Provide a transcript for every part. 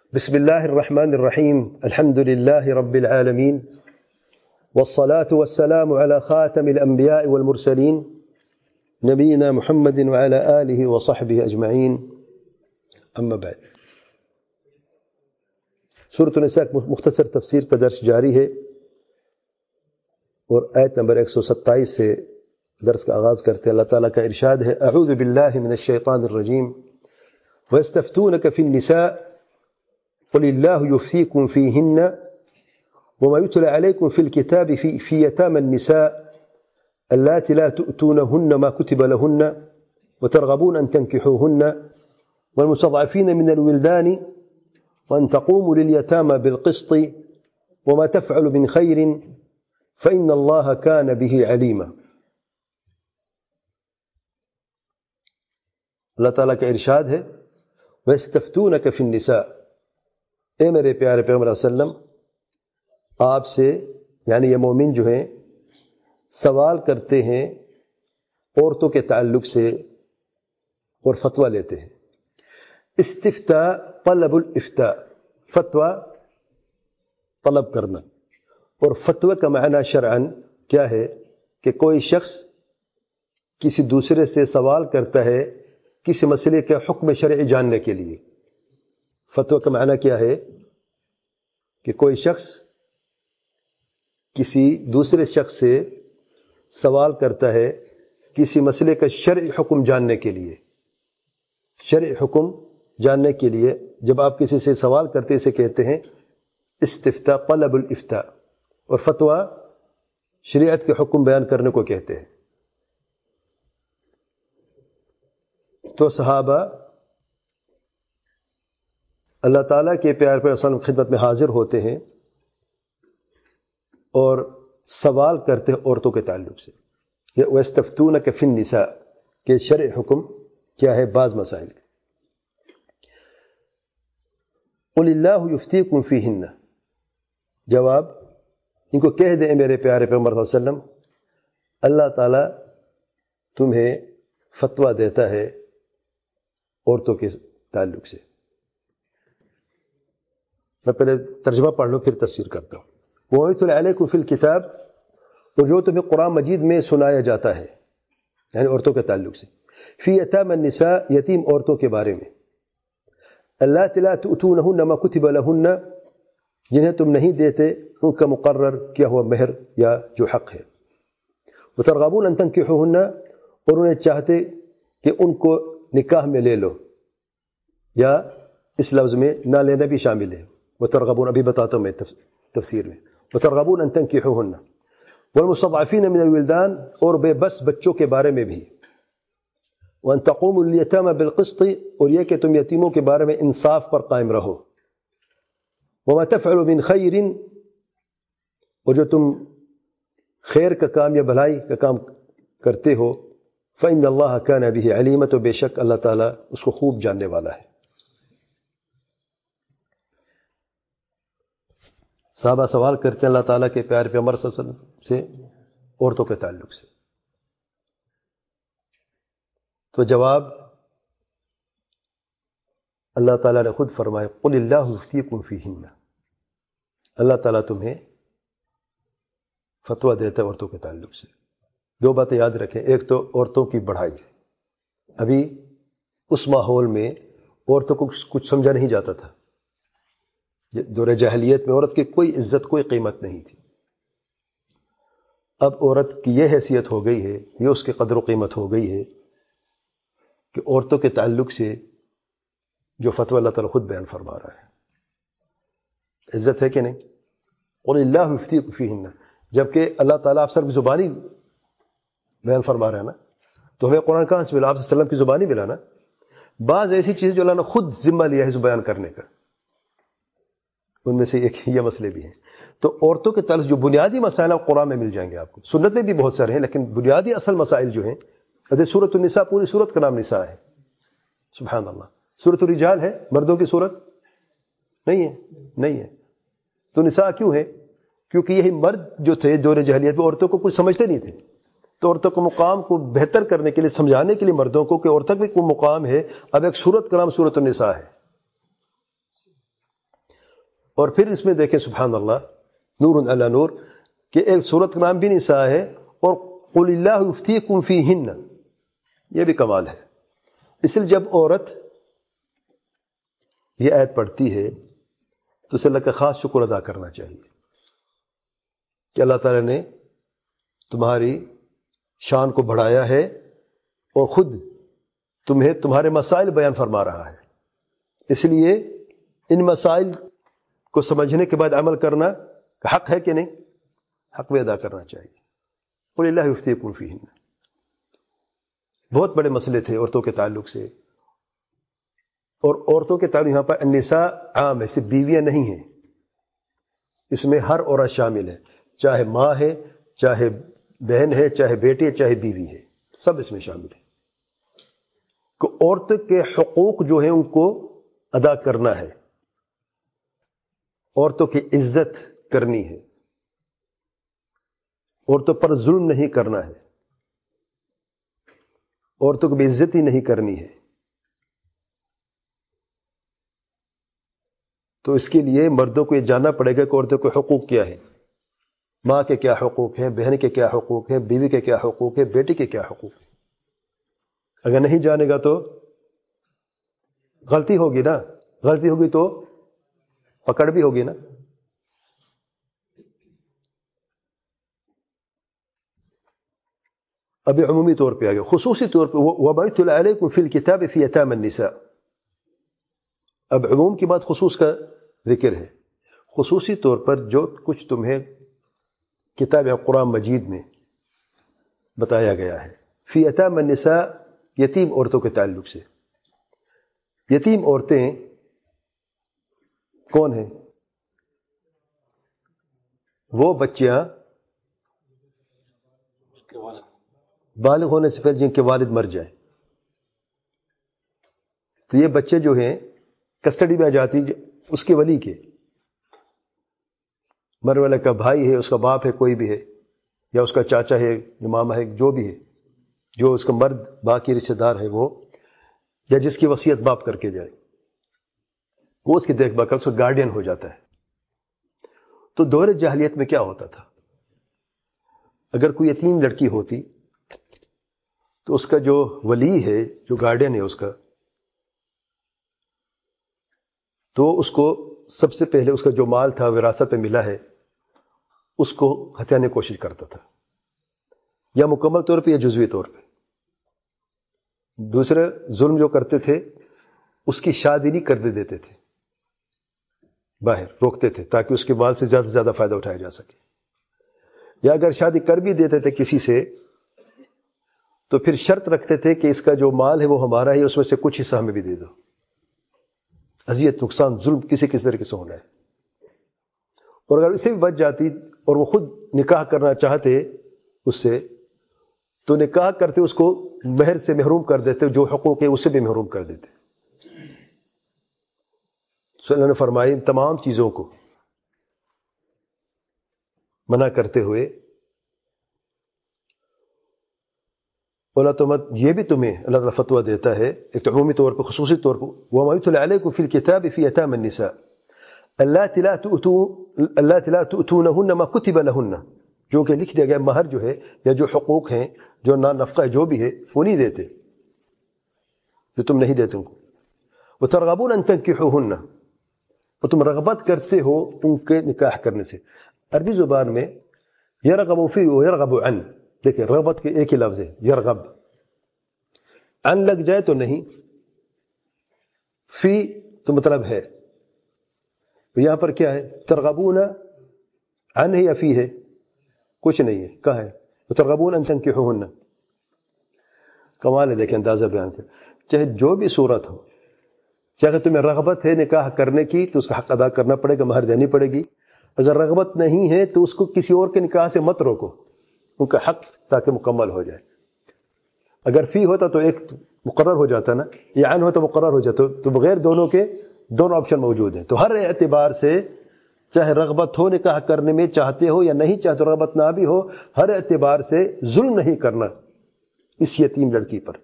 بسم الله الرحمن الرحيم. الحمد لله رب العالمين، والصلاة والسلام على خاتم الأنبياء والمرسلين نبينا محمد وعلى آله وصحبه أجمعين. أما بعد، سورة النساء مختصر تفسیر کا درس جاری ہے اور آیت نمبر 127 سے درس کا آغاز کرتے اللہ تعالیٰ کا ارشاد ہے: اعوذ باللہ من الشیطان الرجیم ويستفتونك في النساء قل الله يفتيكم فيهن وما يتلى عليكم في الكتاب في يتامى النساء اللاتي لا تؤتونهن ما كتب لهن وترغبون أن تنكحوهن والمستضعفين من الولدان وأن تقوموا لليتامى بالقسط وما تفعل من خير فإن الله كان به عليما. اللہ تعالیٰ کا ارشاد ہے: وَيَسْتَفْتُونَكَ فِي النِّسَاءِ، اے میرے پیارے پیغمبر صلی اللہ علیہ وسلم، آپ سے یعنی یہ مومن جو ہیں سوال کرتے ہیں عورتوں کے تعلق سے اور فتویٰ لیتے ہیں. استفتاء طلب الافتاء، فتویٰ طلب کرنا، اور فتویٰ کا معنی شرعاً کیا ہے کہ کوئی شخص کسی دوسرے سے سوال کرتا ہے کسی مسئلے کے حکم شرعی جاننے کے لیے. فتویٰ کا معنی کیا ہے کہ کوئی شخص کسی دوسرے شخص سے سوال کرتا ہے کسی مسئلے کا شرعی حکم جاننے کے لیے. شرعی حکم جاننے کے لیے جب آپ کسی سے سوال کرتے اسے کہتے ہیں استفتاء طلب الافتاء، اور فتویٰ شریعت کے حکم بیان کرنے کو کہتے ہیں. تو صحابہ اللہ تعالیٰ کے پیارے پیغمبر صلی اللہ علیہ وسلم خدمت میں حاضر ہوتے ہیں اور سوال کرتے ہیں عورتوں کے تعلق سے. وَيَسْتَفْتُونَكَ فِي النِّسَاءِ کہ شرعی حکم کیا ہے بعض مسائل. قُلِ اللَّهُ يُفْتِيكُمْ فِيهِنَّ، جواب ان کو کہہ دیں میرے پیارے پیغمبر صلی اللہ علیہ وسلم، اللہ تعالیٰ تمہیں فتویٰ دیتا ہے عورتوں کے تعلق سے. میں پہلے ترجمہ پڑھ لوں پھر تفسیر کرتا ہوں. وَيُتْلَى عَلَيْكُمْ فِي الْكِتَابِ، اور جو تمہیں قرآن مجید میں سنایا جاتا ہے یعنی عورتوں کے تعلق سے. فِي يَتَامَى النِّسَاءِ، یتیم عورتوں کے بارے میں. اللَّاتِي لَا تُؤْتُونَهُنَّ مَا كُتِبَ لَهُنَّ، جنہیں تم نہیں دیتے ان کا مقرر کیا ہوا مہر یا جو حق ہے. وَتَرْغَبُونَ أَن تَنكِحُوهُنَّ، اور انہیں چاہتے کہ ان کو نکاح میں لے لو، یا اس لفظ میں نہ لینا بھی شامل ہے. وترغبون، ابھی بتاتا ہوں میں تفسیر میں. وترغبون ان تنكحوهن والمستضعفين من الولدان، اور بے بس بچوں کے بارے میں بھی. وان تقوموا لليتامى بالقسط، اور یہ کہ تم یتیموں کے بارے میں انصاف پر قائم رہو. وما تفعلوا من خير، اور جو تم خیر کا کام یا بھلائی کا کام کرتے ہو. فإن الله كان به عليما، تو بے شک اللہ تعالیٰ اس کو خوب جاننے والا ہے. صحابہ سوال کرتے ہیں اللہ تعالیٰ کے پیارے پیغمبر صلی اللہ علیہ وسلم سے عورتوں کے تعلق سے. تو جواب اللہ تعالیٰ نے خود فرمایا: قل اللہ یفتیکم فیہن، اللہ تعالیٰ تمہیں فتویٰ دیتا ہے عورتوں کے تعلق سے. دو باتیں یاد رکھیں، ایک تو عورتوں کی بڑھائی. ابھی اس ماحول میں عورتوں کو کچھ سمجھا نہیں جاتا تھا. دور جاہلیت میں عورت کی کوئی عزت کوئی قیمت نہیں تھی. اب عورت کی یہ حیثیت ہو گئی ہے، یہ اس کی قدر و قیمت ہو گئی ہے کہ عورتوں کے تعلق سے جو فتویٰ اللہ تعالیٰ خود بیان فرما رہا ہے. عزت ہے کہ نہیں؟ قل اللہ یفتیکم فیہن، جبکہ اللہ تعالیٰ آپ سر کی زبانی بیان فرما رہا ہے نا. تو ہمیں قرآن کہاں سے ملا؟ آپ صلی اللہ علیہ وسلم کی زبانی ملا نا. بعض ایسی چیزیں جو اللہ نے خود ذمہ لیا ہے بیان کرنے کا، ان میں سے ایک یہ مسئلے بھی ہیں. تو عورتوں کے تعلق جو بنیادی مسائل قرآن میں مل جائیں گے آپ کو. سنت میں بھی بہت سارے ہیں، لیکن بنیادی اصل مسائل جو ہیں، جیسے سورۃ النساء، پوری سورت کا نام نساء ہے. سبحان اللہ. سورۃ الرجال ہے، مردوں کی سورت نہیں ہے. تو نساء کیوں ہے؟ کیونکہ یہی مرد جو تھے دور جاہلیت میں عورتوں کو کچھ سمجھتے نہیں تھے. تو عورتوں کو مقام کو بہتر کرنے کے لیے، سمجھانے کے لیے مردوں کو کہ عورتوں بھی کوئی مقام ہے. اب ایک سورت کا نام سورۃ النساء ہے. اور پھر اس میں دیکھیں سبحان اللہ نور علی نور کہ ایک صورت کا نام بھی نساء ہے اور قل اللہ یفتیکم فیہن، یہ بھی کمال ہے. اس لیے جب عورت یہ آیت پڑھتی ہے تو اسے اللہ کا خاص شکر ادا کرنا چاہیے کہ اللہ تعالیٰ نے تمہاری شان کو بڑھایا ہے اور خود تمہیں تمہارے مسائل بیان فرما رہا ہے. اس لیے ان مسائل کو سمجھنے کے بعد عمل کرنا حق ہے کہ نہیں؟ حق بھی ادا کرنا چاہیے. قل اللہ یفتیکم فیہن. بہت بڑے مسئلے تھے عورتوں کے تعلق سے، اور عورتوں کے تعلق یہاں پر النساء عام ہے، صرف بیویاں نہیں ہیں، اس میں ہر عورت شامل ہے، چاہے ماں ہے، چاہے بہن ہے، چاہے بیٹی ہے، چاہے بیوی ہے، سب اس میں شامل ہے کہ عورت کے حقوق جو ہیں ان کو ادا کرنا ہے، عورتوں کی عزت کرنی ہے، عورتوں پر ظلم نہیں کرنا ہے، عورتوں کو بے عزتی نہیں کرنی ہے. تو اس کے لیے مردوں کو یہ جاننا پڑے گا کہ عورتوں کے حقوق کیا ہے، ماں کے کیا حقوق ہیں، بہن کے کیا حقوق ہیں، بیوی کے کیا حقوق ہیں، بیٹی کے کیا حقوق ہیں. اگر نہیں جانے گا تو غلطی ہوگی نا، غلطی ہوگی تو پکڑ بھی ہوگی نا. ابھی عمومی طور پہ آ گیا، خصوصی طور پہ وَبَعْثُ عَلَيْكُمْ فِي الْكِتَابِ فِي يَتَامَى النِّسَاءِ. اب عموم کے بعد خصوص کا ذکر ہے. خصوصی طور پر جو کچھ تمہیں کتاب قرآن مجید میں بتایا گیا ہے، فی یتامى النساء، یتیم عورتوں کے تعلق سے. یتیم عورتیں کون ہیں؟ وہ بچیاں بالغ ہونے سے پہلے جن کے والد مر جائیں. تو یہ بچے جو ہیں کسٹڈی میں آ جاتی اس کے ولی کے، مرنے والے کا بھائی ہے، اس کا باپ ہے، کوئی بھی ہے، یا اس کا چاچا ہے، ماما ہے، جو بھی ہے، جو اس کا مرد باقی رشتہ دار ہے وہ، یا جس کی وصیت باپ کر کے جائے، وہ اس کی دیکھ بھال کر اس کا گارڈین ہو جاتا ہے. تو دور جاہلیت میں کیا ہوتا تھا، اگر کوئی یتیم لڑکی ہوتی تو اس کا جو ولی ہے، جو گارڈین ہے اس کا، تو اس کو سب سے پہلے اس کا جو مال تھا وراثت میں ملا ہے اس کو ہتھیانے کی کوشش کرتا تھا، یا مکمل طور پہ یا جزوی طور پہ. دوسرے ظلم جو کرتے تھے اس کی شادی نہیں کرنے دیتے تھے، باہر روکتے تھے تاکہ اس کے مال سے زیادہ سے زیادہ فائدہ اٹھایا جا سکے. یا اگر شادی کر بھی دیتے تھے کسی سے تو پھر شرط رکھتے تھے کہ اس کا جو مال ہے وہ ہمارا ہے، اس میں سے کچھ حصہ ہمیں بھی دے دو. اذیت، نقصان، ظلم کسی طریقے سے ہونا ہے. اور اگر اسے بھی بچ جاتی اور وہ خود نکاح کرنا چاہتے اس سے، تو نکاح کرتے اس کو مہر سے محروم کر دیتے، جو حقوق ہے اسے بھی محروم کر دیتے. صلی اللہ نے فرمایا ان تمام چیزوں کو منع کرتے ہوئے اللہ تعالیٰ یہ بھی تمہیں اللہ تعالیٰ فتویٰ دیتا ہے، ایک عمومی طور پر خصوصی طور پر، وَمَا يُتْلَى عَلَيْكُمْ فِي الْكِتَابِ فِي يَتَامَى النِّسَاءِ اللَّاتِي لَا تُؤْتُونَهُنَّ مَا كُتِبَ لَهُنَّ، جو کہ لکھ دیا گیا مہر جو ہے یا جو حقوق ہیں، جو نفقہ جو بھی ہے وہ نہیں دیتے، جو تم نہیں دیتے ان کو. وَتَرْغَبُونَ أَن تَنكِحُوهُنَّ، اور تم رغبت کرتے ہو ان کے نکاح کرنے سے. عربی زبان میں یرغب فی و یرغب عن، دیکھیں رغبت کے ایک ہی لفظ ہے یرغب، ان لگ جائے تو نہیں، فی تو مطلب ہے. تو یہاں پر کیا ہے، ترغبون عن ہے یا فی ہے؟ کچھ نہیں ہے، کہا ہے ترغبون ان تنکحوهن. کمال ہے، دیکھیں اندازہ بیان کر، چاہے جو بھی صورت ہو، چاہے تمہیں رغبت ہے نکاح کرنے کی تو اس کا حق ادا کرنا پڑے گا، مہر دینی پڑے گی. اگر رغبت نہیں ہے تو اس کو کسی اور کے نکاح سے مت روکو، ان کا حق تاکہ مکمل ہو جائے. اگر فی ہوتا تو ایک مقرر ہو جاتا نا، یا عن ہوتا مقرر ہو جاتا، تو بغیر دونوں کے دونوں آپشن موجود ہیں. تو ہر اعتبار سے چاہے رغبت ہو نکاح کرنے میں، چاہتے ہو یا نہیں چاہتے، رغبت نہ بھی ہو، ہر اعتبار سے ظلم نہیں کرنا اس یتیم لڑکی پر.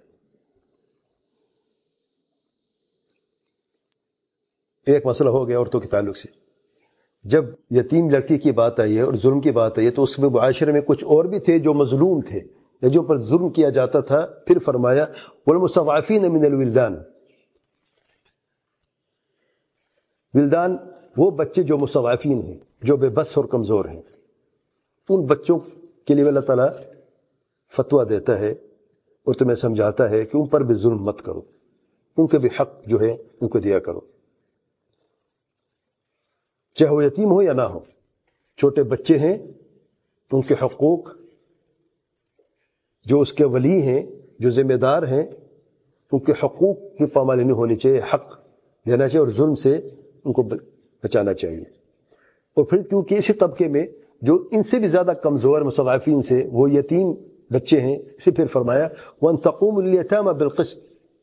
ایک مسئلہ ہو گیا عورتوں کے تعلق سے. جب یتیم لڑکی کی بات آئی ہے اور ظلم کی بات آئی ہے تو اس میں معاشرے میں کچھ اور بھی تھے جو مظلوم تھے یا جو پر ظلم کیا جاتا تھا. پھر فرمایا والمستضعفین من الولدان. ولدان وہ بچے جو مستضعفین ہیں, جو بے بس اور کمزور ہیں, ان بچوں کے لیے اللہ تعالیٰ فتویٰ دیتا ہے اور تمہیں سمجھاتا ہے کہ ان پر بھی ظلم مت کرو, ان کے بھی حق جو ہے ان کو دیا کرو, چاہے وہ یتیم ہو یا نہ ہو. چھوٹے بچے ہیں تو ان کے حقوق, جو اس کے ولی ہیں, جو ذمہ دار ہیں, ان کے حقوق کی پامالی نہیں ہونی چاہیے, حق دینا چاہیے اور ظلم سے ان کو بچانا چاہیے. اور پھر کیونکہ اسی طبقے میں جو ان سے بھی زیادہ کمزور مستضعفین سے وہ یتیم بچے ہیں, اسی پھر فرمایا وَأَن تَقُومُوا لِلْيَتَامَى بِالْقِسْطِ,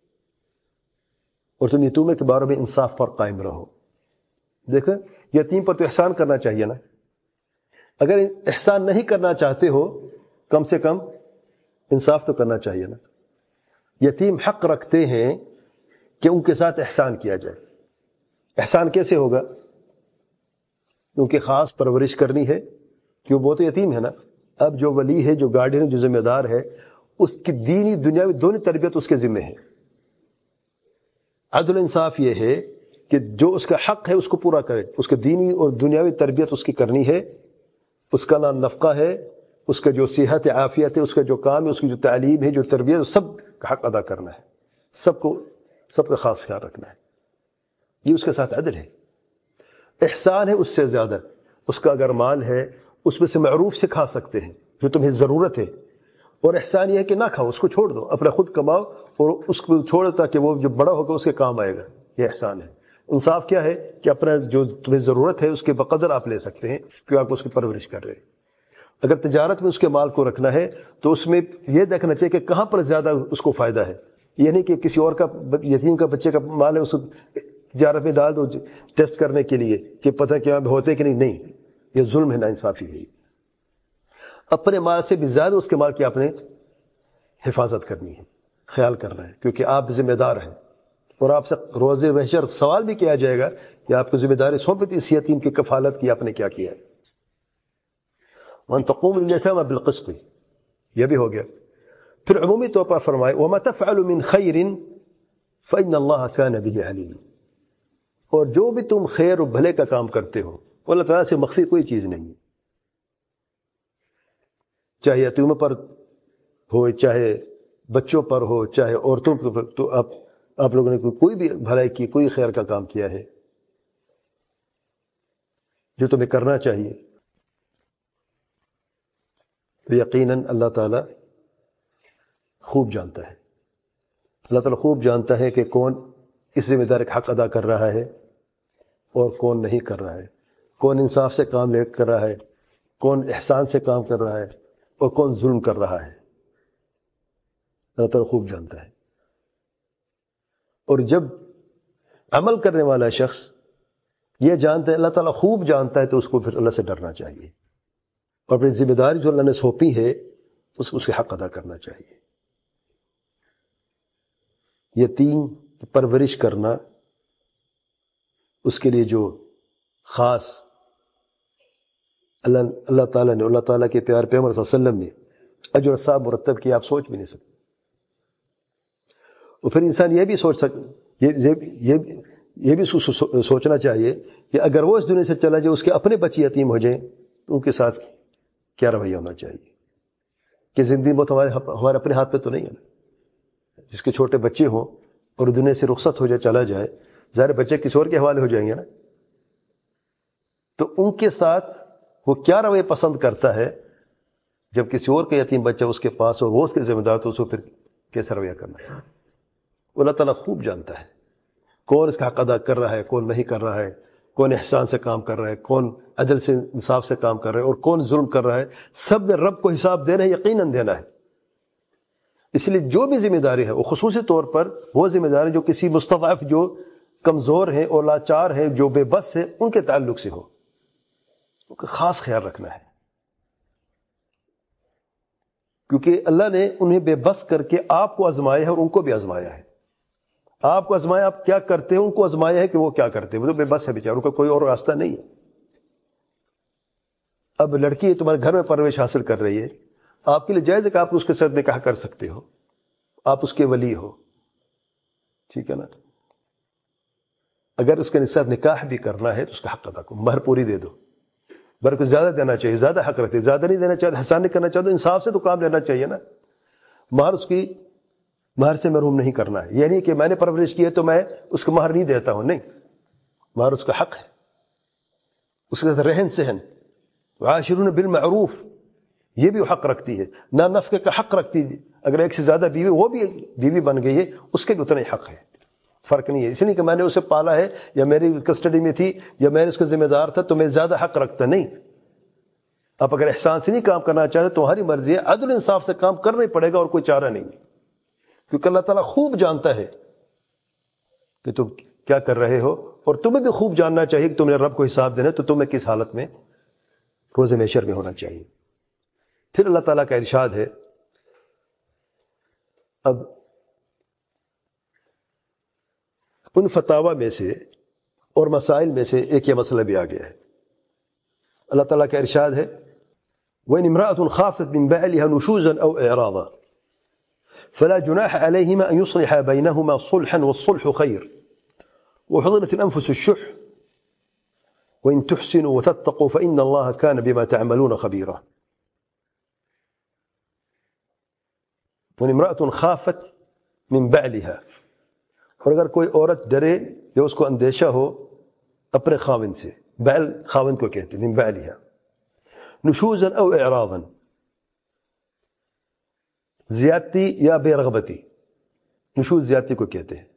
اور تم یتیموں کے بارے میں انصاف پر قائم رہو. دیکھیں یتیم پر تو احسان کرنا چاہیے نا, اگر احسان نہیں کرنا چاہتے ہو کم سے کم انصاف تو کرنا چاہیے نا. یتیم حق رکھتے ہیں کہ ان کے ساتھ احسان کیا جائے. احسان کیسے ہوگا؟ کیونکہ خاص پرورش کرنی ہے, کہ وہ تو یتیم ہے نا. اب جو ولی ہے, جو گارڈین ہے, جو ذمہ دار ہے, اس کی دینی دنیاوی دونوں تربیت اس کے ذمہ ہے. عدل انصاف یہ ہے کہ جو اس کا حق ہے اس کو پورا کرے, اس کے دینی اور دنیاوی تربیت اس کی کرنی ہے. اس کا نام نفقہ ہے, اس کا جو صحت عافیت ہے, اس کا جو کام ہے, اس کی جو تعلیم ہے, جو تربیت, سب کا حق ادا کرنا ہے. سب کا خاص خیال رکھنا ہے. یہ اس کے ساتھ عدل ہے. احسان ہے اس سے زیادہ, اس کا اگر مال ہے اس میں سے معروف سے کھا سکتے ہیں جو تمہیں ضرورت ہے, اور احسان یہ ہے کہ نہ کھاؤ, اس کو چھوڑ دو, اپنا خود کماؤ اور اس کو چھوڑ تاکہ وہ جو بڑا ہوگا اس کے کام آئے گا. یہ احسان ہے. انصاف کیا ہے کہ اپنا جو تمہیں ضرورت ہے اس کے بقدر آپ لے سکتے ہیں کہ آپ اس کی پرورش کر رہے ہیں. اگر تجارت میں اس کے مال کو رکھنا ہے تو اس میں یہ دیکھنا چاہیے کہ کہاں پر زیادہ اس کو فائدہ ہے. یہ نہیں کہ کسی اور کا یتیم کا بچے کا مال ہے اس کو تجارت میں ڈال دو ٹیسٹ کرنے کے لیے کہ پتہ کیا ہوتے کہ نہیں. یہ ظلم ہے, نا انصافی ہے. اپنے مال سے بھی زیادہ اس کے مال کی آپ نے حفاظت کرنی ہے, خیال کرنا ہے, کیونکہ آپ ذمہ دار ہیں اور آپ سے روز محشر سوال بھی کیا جائے گا کہ آپ کو ذمہ داری سونپی تھی اس یتیم کی کفالت کی, آپ نے کیا کیا ہے. وَأَن تَقُومُوا لِلْيَتَامَى بِالْقِسْطِ, یہ بھی ہو گیا. پھر عمومی طور پر فرمائے وَمَا تَفْعَلُ مِنْ خَيْرٍ فَإِنَّ اللَّهَ كَانَ بِهِ عَلِيمًا, اور جو بھی تم خیر و بھلے کا کام کرتے ہو وہ اللہ تعالیٰ سے مخفی کوئی چیز نہیں ہے. چاہے یتیموں پر ہو, چاہے بچوں پر ہو, چاہے عورتوں پر, تو آپ لوگوں نے کوئی بھی بھلائی کی, کوئی خیر کا کام کیا ہے جو تمہیں کرنا چاہیے, تو یقیناً اللہ تعالیٰ خوب جانتا ہے. اللہ تعالیٰ خوب جانتا ہے کہ کون اس ذمہ داری کا حق ادا کر رہا ہے اور کون نہیں کر رہا ہے, کون انصاف سے کام لے کر رہا ہے, کون احسان سے کام کر رہا ہے اور کون ظلم کر رہا ہے. اللہ تعالیٰ خوب جانتا ہے. اور جب عمل کرنے والا شخص یہ جانتا ہے, اللہ تعالیٰ خوب جانتا ہے, تو اس کو پھر اللہ سے ڈرنا چاہیے اور اپنی ذمہ داری جو اللہ نے سونپی ہے اس کے حق ادا کرنا چاہیے. یتیم کی پرورش کرنا, اس کے لیے جو خاص اللہ تعالیٰ نے, اللہ تعالیٰ کے پیار پیغمبر صلی اللہ علیہ وسلم نے اجر ثواب مرتب کیا, آپ سوچ بھی نہیں سکتے. اور پھر انسان یہ بھی سوچنا چاہیے کہ اگر وہ اس دنیا سے چلا جائے, اس کے اپنے بچے یتیم ہو جائیں, تو ان کے ساتھ کیا رویہ ہونا چاہیے. کہ زندگی بہت ہمارے اپنے ہاتھ پہ تو نہیں ہے نا. جس کے چھوٹے بچے ہوں اور دنیا سے رخصت ہو جائے, چلا جائے, ظاہر بچے کسی اور کے حوالے ہو جائیں گے نا. تو ان کے ساتھ وہ کیا رویہ پسند کرتا ہے جب کسی اور کا یتیم بچہ اس کے پاس ہو, وہ اس کے ذمہ دار, تو اس کو پھر کیسا رویہ کرنا ہے. اللہ تعالیٰ خوب جانتا ہے کون اس کا حق ادا کر رہا ہے, کون نہیں کر رہا ہے, کون احسان سے کام کر رہا ہے, کون عدل سے انصاف سے کام کر رہا ہے اور کون ظلم کر رہا ہے. سب نے رب کو حساب دینا ہے, یقیناً دینا ہے. اس لیے جو بھی ذمہ داری ہے وہ خصوصی طور پر وہ ذمہ داری جو کسی مستضعف, جو کمزور ہیں اور لاچار ہیں, جو بے بس ہیں, ان کے تعلق سے ہو, ان کا خاص خیال رکھنا ہے. کیونکہ اللہ نے انہیں بے بس کر کے آپ کو آزمایا ہے اور ان کو بھی آزمایا ہے. آپ کو آزمایا, آپ کیا کرتے ہیں, ان کو آزمایا ہے کہ وہ کیا کرتے ہیں. وہ تو بے بس ہے بیچاروں کا کوئی اور راستہ نہیں ہے. اب لڑکی تمہارے گھر میں پرورش حاصل کر رہی ہے، آپ کے لیے جائز ہے کہ آپ اس کے ساتھ نکاح کر سکتے ہو، آپ اس کے ولی ہو، ٹھیک ہے نا؟ اگر اس کے ساتھ نکاح بھی کرنا ہے تو اس کا حق ادا کرو، مہر پوری دے دو، مہر کو زیادہ دینا چاہیے، زیادہ حق رکھتے، زیادہ نہیں دینا چاہتے، احسان نہیں کرنا چاہتے، انصاف سے تو کام لینا چاہیے نا۔ مہر اس کی مہر سے محروم نہیں کرنا ہے، یہ نہیں کہ میں نے پرورش کی ہے تو میں اس کو مہر نہیں دیتا ہوں، نہیں، مہر اس کا حق ہے، اس کے ساتھ رہن سہن، عاشرون بالمعروف یہ بھی حق رکھتی ہے، نہ نفقے کا حق رکھتی ہے، اگر ایک سے زیادہ بیوی وہ بھی بیوی بن گئی ہے اس کے بھی اتنا ہی حق ہے، فرق نہیں ہے، اس لیے کہ میں نے اسے پالا ہے یا میری کسٹڈی میں تھی یا میں اس کا ذمہ دار تھا تو میں زیادہ حق رکھتا نہیں۔ آپ اگر احسان سے نہیں کام کرنا چاہتے تو تمہاری مرضی ہے، عدل انصاف سے کام کرنا ہی پڑے گا اور کوئی چارہ نہیں، کیونکہ اللہ تعالیٰ خوب جانتا ہے کہ تم کیا کر رہے ہو، اور تمہیں بھی خوب جاننا چاہیے کہ تم نے رب کو حساب دینا تو تمہیں کس حالت میں روز محشر میں ہونا چاہیے۔ پھر اللہ تعالیٰ کا ارشاد ہے، اب ان فتاوی میں سے اور مسائل میں سے ایک یہ مسئلہ بھی آ گیا ہے۔ اللہ تعالیٰ کا ارشاد ہے، وَإِنِ امْرَأَةٌ خَافَتْ مِنْ بَعْلِهَا نُشُوزًا أَوْ إِعْرَاضًا فَلَا جُنَاحَ عَلَيْهِمَا أَنْ يُصْلِحَا بَيْنَهُمَا صُلْحًا وَالصُّلْحُ خَيْرٌ وَحُضِرَتِ الْأَنْفُسُ الشُّحَّ وَإِنْ تُحْسِنُوا وَتَتَّقُوا فَإِنَّ اللَّهَ كَانَ بِمَا تَعْمَلُونَ خَبِيرًا۔ وَإِنِ امْرَأَةٌ خَافَتْ مِنْ بَعْلِهَا، اور اگر کوئی عورت ڈرے یا اس کو اندیشہ ہو اپنے خاوند سے، بعل خاوند کو کہتے ہیں، من بعلها، نشوزا او اعراضا، زیادتی یا بے رغبتی، نشوز زیادتی کو کہتے ہیں،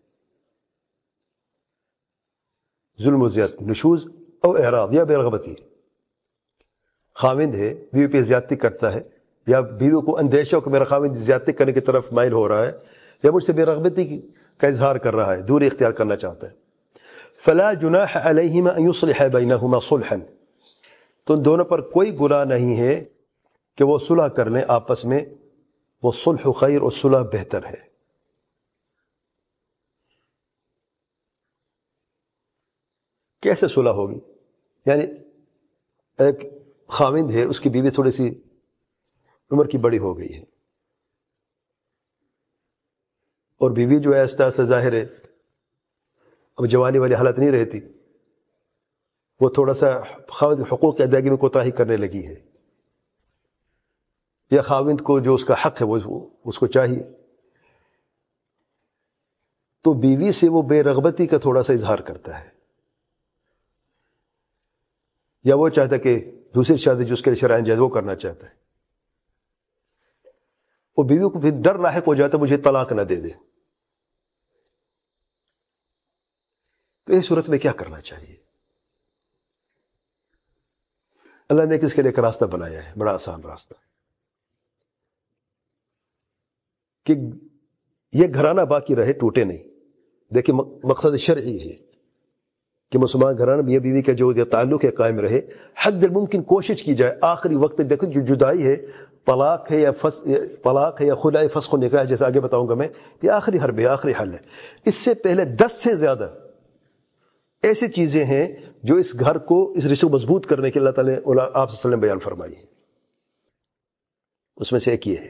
ظلم و زیادتی، نشوز او اعراض یا بے رغبتی، خاوند ہے بیوی پہ زیادتی کرتا ہے یا بیوی کو اندیشہ ہو کہ میرا خاوند زیادتی کرنے کی طرف مائل ہو رہا ہے یا مجھ سے بے رغبتی کا اظہار کر رہا ہے، دوری اختیار کرنا چاہتا ہے، فلا جناح علیہما ان یصلح بینہما صلحا، تو ان دونوں پر کوئی گناہ نہیں ہے کہ وہ صلح کر لیں آپس میں، وہ صلح خیر، اور صلح بہتر ہے۔ کیسے صلح ہوگی؟ یعنی ایک خاوند ہے، اس کی بیوی تھوڑی سی عمر کی بڑی ہو گئی ہے، اور بیوی جو ہے آہستہ آہستہ ظاہر ہے اب جوانی والی حالت نہیں رہتی، وہ تھوڑا سا خاوند حقوق کی ادائیگی میں کوتاہی کرنے لگی ہے، یا خاوند کو جو اس کا حق ہے وہ اس کو چاہیے، تو بیوی سے وہ بے رغبتی کا تھوڑا سا اظہار کرتا ہے، یا وہ چاہتا ہے کہ دوسری شادی جو اس کے لیے شرائع جائز وہ کرنا چاہتا ہے، وہ بیوی کو پھر ڈر لاحق ہو جاتا ہے مجھے طلاق نہ دے دے، تو اس صورت میں کیا کرنا چاہیے؟ اللہ نے اس کے لیے ایک راستہ بنایا ہے، بڑا آسان راستہ، کہ یہ گھرانہ باقی رہے، ٹوٹے نہیں۔ دیکھیں مقصد شرعی ہے کہ مسلمان گھرانہ میں یہ بیوی کا جو تعلق ہے قائم رہے، حد الممکن کوشش کی جائے آخری وقت تک۔ دیکھیں جو جدائی ہے، طلاق ہے یا خلع فسخ و نکاح، جیسے آگے بتاؤں گا میں، یہ آخری حرب ہے، آخری حل ہے۔ اس سے پہلے 10 سے زیادہ ایسی چیزیں ہیں جو اس گھر کو، اس رشتے کو مضبوط کرنے کے اللہ تعالیٰ نے آپ صلی اللہ علیہ وسلم بیان فرمائی ہے۔ اس میں سے ایک یہ ہے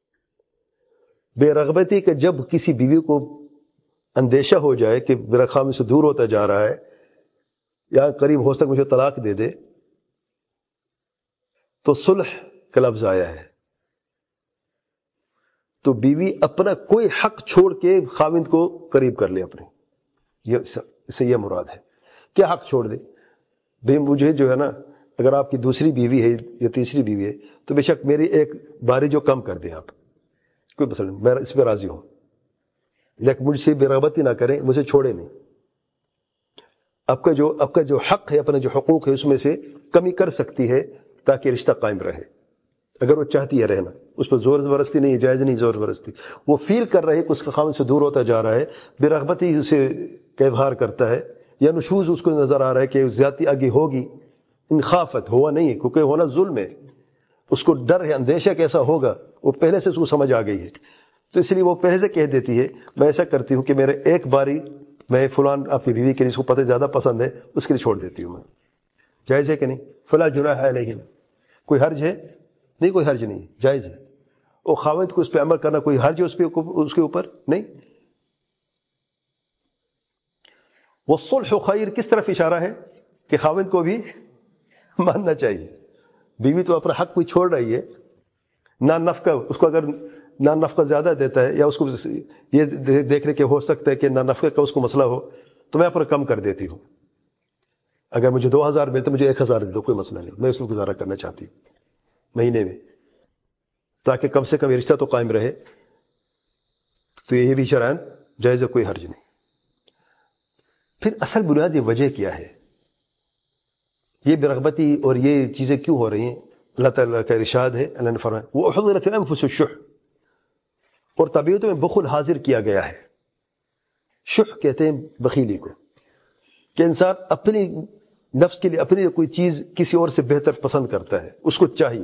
بے رغبتی کہ جب کسی بیوی کو اندیشہ ہو جائے کہ میرا خاوند سے دور ہوتا جا رہا ہے یا قریب ہو سکتا مجھے طلاق دے دے، تو صلح کا لفظ آیا ہے، تو بیوی اپنا کوئی حق چھوڑ کے خاوند کو قریب کر لے اپنے، اس سے یہ مراد ہے۔ کیا حق چھوڑ دے؟ بھئی مجھے جو ہے نا، اگر آپ کی دوسری بیوی ہے یا تیسری بیوی ہے تو بے شک میری ایک باری جو کم کر دیں آپ، کوئی مسئلہ نہیں، میں اس پہ راضی ہوں، لیکن مجھ سے بے رغبتی نہ کریں، مجھے چھوڑے نہیں۔ آپ کا جو حق ہے، اپنا جو حقوق ہے، اس میں سے کمی کر سکتی ہے تاکہ رشتہ قائم رہے، اگر وہ چاہتی ہے رہنا، اس پر زور زبردستی نہیں، جائز نہیں زور زبردستی۔ وہ فیل کر رہے کہ اس کا خاوند سے دور ہوتا جا رہا ہے، بے رغبتی اسے کا اظہار کرتا ہے، یا نشوز اس کو نظر آ رہا ہے کہ زیادتی آگے ہوگی، انخافت ہوا نہیں ہے، کیونکہ ہونا ظلم ہے، اس کو ڈر ہے، اندیشہ کیسا ہوگا، وہ پہلے سے اس کو سمجھ آ گئی ہے، تو اس لیے وہ پہلے سے کہہ دیتی ہے میں ایسا کرتی ہوں کہ میرے ایک باری میں فلان آپ کی بیوی کے لیے، اس کو پتہ زیادہ پسند ہے، اس کے لیے چھوڑ دیتی ہوں میں۔ جائز ہے کہ نہیں؟ فلا جناح علیہم، کوئی حرج ہے؟ نہیں، کوئی حرج نہیں، جائز ہے. اور خاوند کو اس پہ عمل کرنا کوئی حرج ہے اس کے اوپر؟ نہیں. والصلح خیر کس طرف اشارہ ہے؟ کہ خاوند کو بھی ماننا چاہیے. بیوی تو اپنا حق کوئی چھوڑ رہی ہے، نان نفقہ، اس کو اگر نان نفقہ زیادہ دیتا ہے یا اس کو یہ دیکھ رہے کہ ہو سکتا ہے کہ نان نفقہ کا اس کو مسئلہ ہو تو میں اپنا کم کر دیتی ہوں. اگر مجھے 2000 ملتے مجھے 1000 دے دو، کوئی مسئلہ نہیں، میں اس میں گزارا کرنا چاہتی ہوں مہینے میں، تاکہ کم سے کم یہ رشتہ تو قائم رہے. تو یہ بھی شرعاً جائز ہے، کوئی حرج نہیں. پھر اصل بنیادی وجہ کیا ہے؟ یہ برغبتی اور یہ چیزیں کیوں ہو رہی ہیں؟ اللہ تعالیٰ کا ارشاد ہے، اللہ نے فرمایا وَأُحْضِرَتِ الْأَنفُسُ الشُّحَّ، اور طبیعتوں میں بخل حاضر کیا گیا ہے. شح کہتے ہیں بخیلی کو، کہ انسان اپنی نفس کے لیے اپنی کوئی چیز کسی اور سے بہتر پسند کرتا ہے، اس کو چاہیے.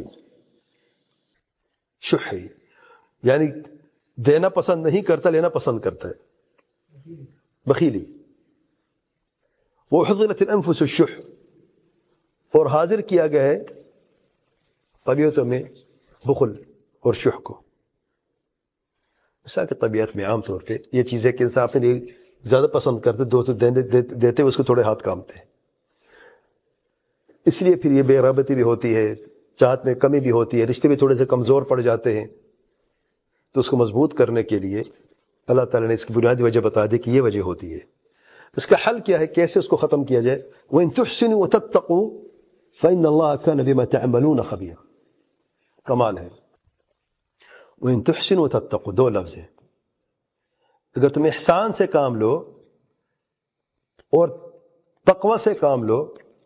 شح ہے یعنی دینا پسند نہیں کرتا، لینا پسند کرتا ہے، بخیلی. وَأُحْضِرَتِ الْأَنفُسُ الشُّحَّ، اور حاضر کیا گیا ہے طبیعتوں میں بخل اور شح کو. مثال کہ طبیعت میں عام طور پہ یہ چیزیں کہ انسان اپنے لیے زیادہ پسند کرتے، دوستوں دیتے اس کو تھوڑے ہاتھ کامتے ہیں. اس لیے پھر یہ بے رغبتی بھی ہوتی ہے، چاہت میں کمی بھی ہوتی ہے، رشتے بھی تھوڑے سے کمزور پڑ جاتے ہیں. تو اس کو مضبوط کرنے کے لیے اللہ تعالیٰ نے اس کی بنیادی وجہ بتا دی کہ یہ وجہ ہوتی ہے. اس کا حل کیا ہے؟ کیسے اس کو ختم کیا جائے؟ وَإِن تُحْسِنُوا وَتَتَّقُوا فَإِنَّ اللَّهَ كَانَ بِمَا تَعْمَلُونَ خَبِيرًا. کمال ہے. وَإِن تُحْسِنُوا وَتَتَّقُوا، دو لفظ ہیں. اگر تم احسان سے کام لو اور تقوی سے کام لو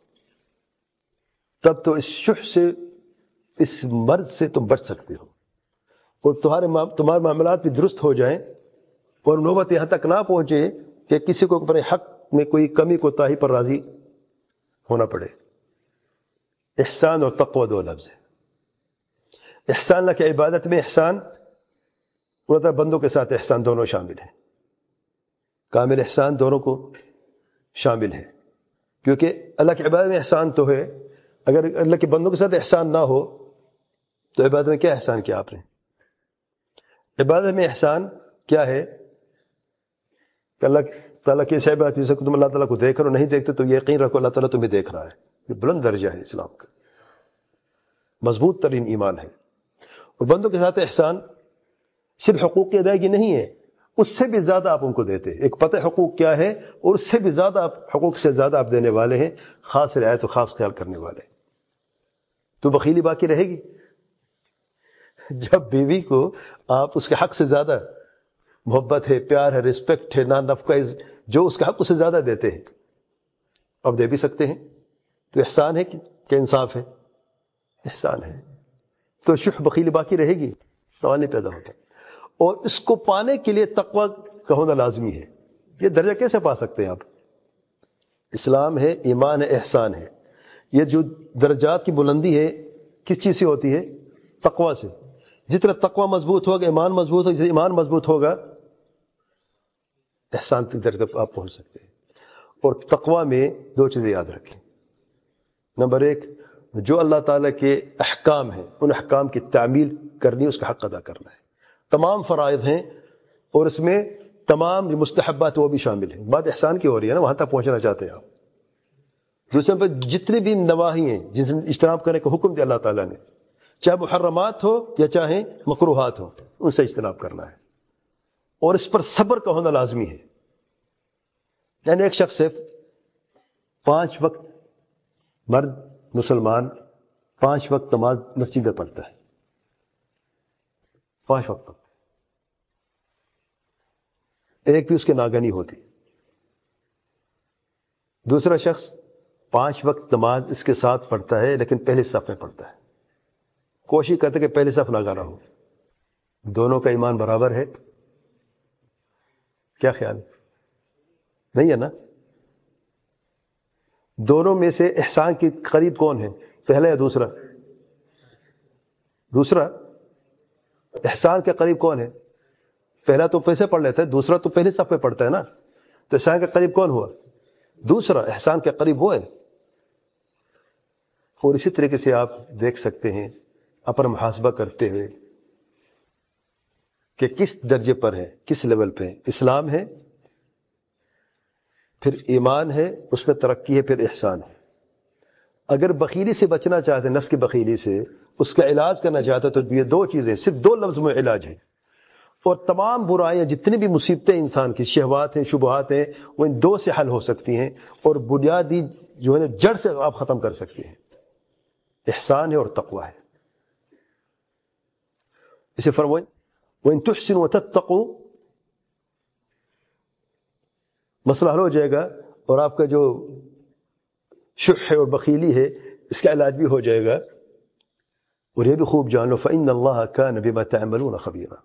تب تو اس شح سے، اس مرض سے تم بچ سکتے ہو، اور تمہارے معاملات بھی درست ہو جائیں، اور نوبت یہاں تک نہ پہنچے کہ کسی کو اپنے حق میں کوئی کمی کوتاہی پر راضی ہونا پڑے. احسان اور تقوی دو لفظ ہیں. احسان اللہ کی عبادت میں احسان، اللہ تعالیٰ بندوں کے ساتھ احسان دونوں شامل ہیں. کامل احسان دونوں کو شامل ہے، کیونکہ اللہ کی عبادت میں احسان تو ہے. اگر اللہ کے بندوں کے ساتھ احسان نہ ہو تو عبادت میں کیا احسان کیا آپ نے؟ عبادت میں احسان کیا ہے؟ کہ اللہ تعالیٰ کی ایسی عبادت جیسے کہ تم اللہ تعالیٰ کو دیکھ رہے ہو، نہیں دیکھتے تو یقین رکھو اللہ تعالیٰ تمہیں دیکھ رہا ہے. یہ بلند درجہ ہے اسلام کا، مضبوط ترین ایمان ہے. اور بندوں کے ساتھ احسان صرف حقوق کی ادائیگی نہیں ہے، اس سے بھی زیادہ آپ ان کو دیتے. ایک پتہ حقوق کیا ہے، اور اس سے بھی زیادہ آپ حقوق سے زیادہ آپ دینے والے ہیں، خاص رعایت و خاص خیال کرنے والے. تو بخیلی باقی رہے گی؟ جب بیوی کو آپ اس کے حق سے زیادہ محبت ہے، پیار ہے، رسپیکٹ ہے، نان نفقہ جو اس کا حق اس سے زیادہ دیتے ہیں، اب دے بھی سکتے ہیں، تو احسان ہے کہ انصاف ہے؟ احسان ہے. تو شح بخیلی باقی رہے گی؟ سوال نہیں پیدا ہوتا. اور اس کو پانے کے لیے تقوی کا ہونا لازمی ہے. یہ درجہ کیسے پا سکتے ہیں آپ؟ اسلام ہے، ایمان ہے، احسان ہے. یہ جو درجات کی بلندی ہے کس چیز سے ہوتی ہے؟ تقوی سے. جتنا تقوی مضبوط ہوگا، ایمان مضبوط ہوگا، ایمان مضبوط ہوگا، احسان کی درجے پر آپ پہنچ سکتے ہیں. اور تقوی میں دو چیزیں یاد رکھیں. نمبر ایک، جو اللہ تعالیٰ کے احکام ہیں ان احکام کی تعمیل کرنی، اس کا حق ادا کرنا ہے. تمام فرائض ہیں اور اس میں تمام مستحبات وہ بھی شامل ہیں. بات احسان کی ہو رہی ہے نا، وہاں تک پہنچنا چاہتے ہیں آپ. دوسرے پر جتنی بھی نواہی ہیں جن سے اجتناب کرنے کا حکم دیا اللہ تعالیٰ نے، چاہے محرمات ہو یا چاہے مکروہات ہو، ان سے اجتناب کرنا ہے. اور اس پر صبر کا ہونا لازمی ہے. یعنی ایک شخص سے 5 وقت، مرد مسلمان 5 وقت نماز مسجد میں پڑھتا ہے، 5 وقت. ایک بھی اس کے ناگہ نہیں ہوتی. دوسرا شخص 5 وقت نماز اس کے ساتھ پڑھتا ہے لیکن پہلے صف میں پڑھتا ہے، کوشش کرتے کہ پہلے صف ناگہ نہ ہو. دونوں کا ایمان برابر ہے؟ کیا خیال ہے؟ نہیں ہے نا. دونوں میں سے احسان کے قریب کون ہے، پہلا یا دوسرا؟ دوسرا. احسان کے قریب کون ہے؟ پہلا تو پیسے پڑھ لیتا ہے، دوسرا تو پہلے صف پہ پڑھتا ہے نا. تو احسان کے قریب کون ہوا؟ دوسرا. احسان کے قریب وہ ہے. اور اسی طریقے سے آپ دیکھ سکتے ہیں اپنا محاسبہ کرتے ہوئے کہ کس درجے پر ہے، کس لیول پہ ہے۔ اسلام ہے، پھر ایمان ہے، اس میں ترقی ہے، پھر احسان ہے۔ اگر بخیلی سے بچنا چاہتے ہیں، نفس کی بخیلی سے، اس کا علاج کرنا چاہتے ہیں، تو یہ دو چیزیں، صرف دو لفظ میں علاج ہے۔ اور تمام برائیاں، جتنی بھی مصیبتیں انسان کی، شہوات ہیں، شبہات ہیں، وہ ان دو سے حل ہو سکتی ہیں، اور بنیادی جو ہے نا جڑ سے آپ ختم کر سکتے ہیں۔ احسان ہے اور تقوی ہے۔ اسے فرمائیں وَإِن تُحْسِنُوا وَتَتَّقُوا، مسئلہ حل ہو جائے گا، اور آپ کا جو شح ہے اور بخیلی ہے اس کا علاج بھی ہو جائے گا۔ اور یہ بھی خوب جان لو فَإِنَّ اللَّهَ كَانَ بِمَا تَعْمَلُونَ خَبِيرًا،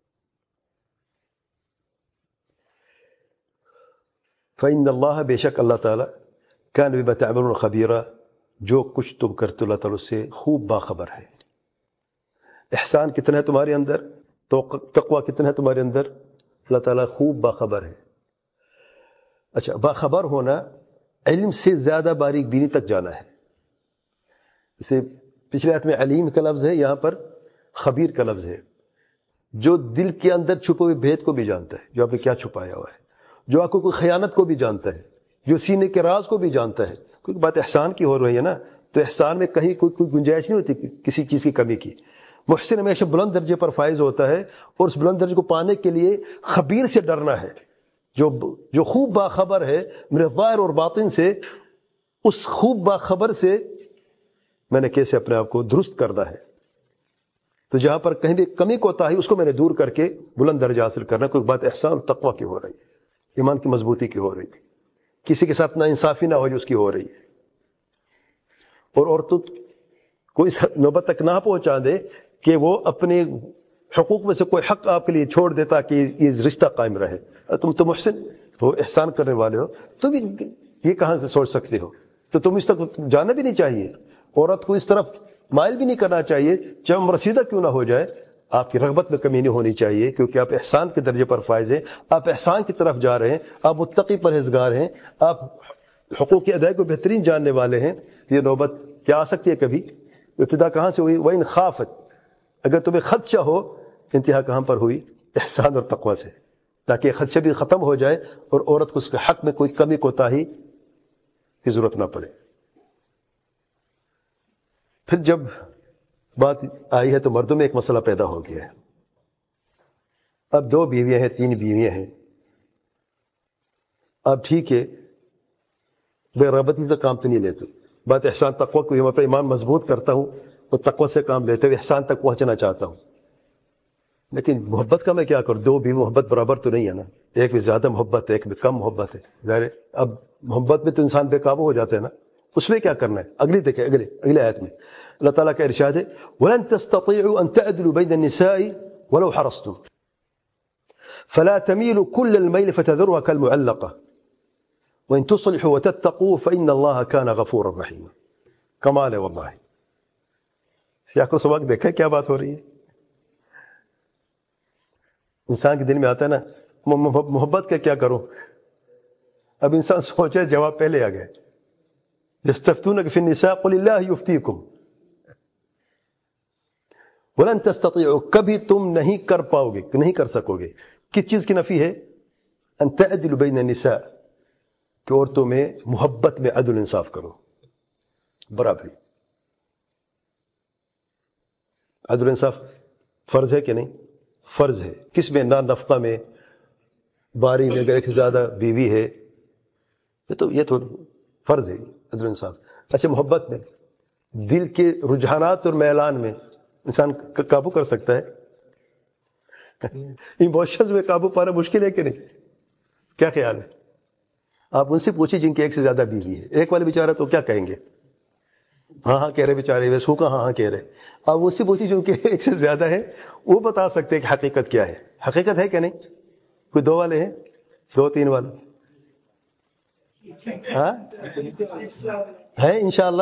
فَإِنَّ اللَّهَ، بے شک اللہ تعالیٰ، كَانَ بِمَا تَعْمَلُونَ خَبِيرًا، جو کچھ تم کرتے اللہ تعالیٰ سے خوب باخبر ہے۔ احسان کتنا ہے تمہارے اندر، تقوی کتنا ہے تمہارے اندر، اللہ تعالیٰ خوب باخبر ہے۔ اچھا، باخبر ہونا علم سے زیادہ باریک بینی تک جانا ہے۔ جیسے پچھلے آیت میں علیم کا لفظ ہے، یہاں پر خبیر کا لفظ ہے۔ جو دل کے اندر چھپے ہوئے بھید کو بھی جانتا ہے، جو آپ نے کیا چھپایا ہوا ہے، جو آپ کو کوئی خیانت کو بھی جانتا ہے، جو سینے کے راز کو بھی جانتا ہے۔ کیونکہ بات احسان کی ہو رہی ہے نا، تو احسان میں کہیں کوئی گنجائش نہیں ہوتی کسی چیز کی کمی کی۔ محسن ہمیشہ بلند درجے پر فائز ہوتا ہے، اور اس بلند درجے کو پانے کے لیے خبیر سے ڈرنا ہے، جو خوب باخبر ہے میرے ظاہر اور باطن سے۔ اس خوب باخبر سے میں نے کیسے اپنے آپ کو درست کرنا ہے، تو جہاں پر کہیں بھی کمی کوتاہی اس کو میں نے دور کر کے بلند درجہ حاصل کرنا۔ کوئی بات احسان اور تقوی کی ہو رہی ہے، ایمان کی مضبوطی کی ہو رہی ہے، کسی کے ساتھ نا انصافی نہ ہو جو اس کی ہو رہی ہے، اور تو کوئی نوبت تک نہ پہنچا دے کہ وہ اپنے حقوق میں سے کوئی حق آپ کے لیے چھوڑ دیتا کہ یہ رشتہ قائم رہے۔ تم تو محسن ہو، احسان کرنے والے ہو، تم یہ کہاں سے سوچ سکتے ہو؟ تو تم اس تک جانا بھی نہیں چاہیے، عورت کو اس طرف مائل بھی نہیں کرنا چاہیے، چاہے عمر رسیدہ کیوں نہ ہو جائے۔ آپ کی رغبت میں کمی نہیں ہونی چاہیے، کیونکہ آپ احسان کے درجے پر فائز ہیں، آپ احسان کی طرف جا رہے ہیں، آپ متقی پرہیزگار ہیں، آپ حقوق کی ادائیگی کو بہترین جاننے والے ہیں۔ یہ نوبت کیا آ سکتی ہے کبھی؟ ابتدا کہاں سے ہوئی؟ وَإِنْ خَافَتْ، اگر تمہیں خدشہ ہو، انتہا کہاں پر ہوئی؟ احسان اور تقوی سے، تاکہ خدشہ بھی ختم ہو جائے اور عورت کو اس کے حق میں کوئی کمی کوتاہی کی ضرورت نہ پڑے۔ پھر جب بات آئی ہے تو مردوں میں ایک مسئلہ پیدا ہو گیا ہے۔ اب 2 بیویاں ہیں، 3 بیویاں ہیں، اب ٹھیک ہے، بے رغبتی سے کام تو نہیں لیتے، بات احسان تقوی کو میں اپنا ایمان مضبوط کرتا ہوں اور تقوی سے کام لیتے ہوئے احسان تک پہنچنا چاہتا ہوں، لیکن محبت کا میں کیا کروں؟ 2 بیوی محبت برابر تو نہیں ہے نا، ایک میں زیادہ محبت ہے، ایک میں کم محبت ہے، ظاہر ہے اب محبت میں تو انسان بے قابو ہو جاتا ہے نا۔ اس میں کیا کرنا ہے؟ اگلی دیکھیں، اگلے آیت میں اللہ تعالیٰ کا ارشاد ہے وَلَن تَسْتَطِيعُوا أَن تَعْدِلُوا بَيْنَ النِّسَاءِ وَلَوْ حَرَصْتُمْ فَلَا تَمِيلُوا كُلَّ الْمَيْلِ فَتَذَرُوهَا كَالْمُعَلَّقَةِ وَإِن تُصْلِحُوا وَتَتَّقُوا فَإِنَّ اللَّهَ كَانَ غَفُورًا رَحِيمًا۔ کمال ہے واللہ۔ سیاق و سباق دیکھیں کیا بات ہو رہی ہے۔ انسان کے دل میں آتا ہے نا محبت کا کیا کروں؟ اب انسان سوچے، جواب پہلے آ گئے، يستفتونك في النساء قل الله يفتيكم ولن تستطيعوا، کبھی تم نہیں کر پاؤ گے، نہیں کر سکو گے۔ کس چیز کی نفی ہے؟ ان تعدلوا بین النساء، کہ عورتوں میں محبت میں عدل انصاف کرو، برابری۔ عدل انصاف فرض ہے کہ نہیں؟ فرض ہے۔ کس میں؟ نہ نفقہ میں، باری میں اگر ایک سے زیادہ بیوی ہے یہ تو فرض ہے عدل انصاف۔ اچھا، محبت میں، دل کے رجحانات اور میلان میں انسان قابو کر سکتا ہے؟ ایموشنز میں قابو پانا مشکل ہے کہ نہیں؟ کیا خیال ہے؟ آپ ان سے پوچھیں جن کی ایک سے زیادہ بیوی ہے، ایک والے بیچارہ تو کیا کہیں گے؟ ہاں ہاں کہہ رہے بیچارے، ویسو کا ہاں ہاں کہہ رہے۔ آپ ان سے پوچھیں جن کے ایک سے زیادہ ہے، وہ بتا سکتے ہیں کہ حقیقت کیا ہے۔ حقیقت ہے کہ نہیں؟ کوئی 2 والے ہیں، 2-3 والے ہاں ہے انشاءاللہ۔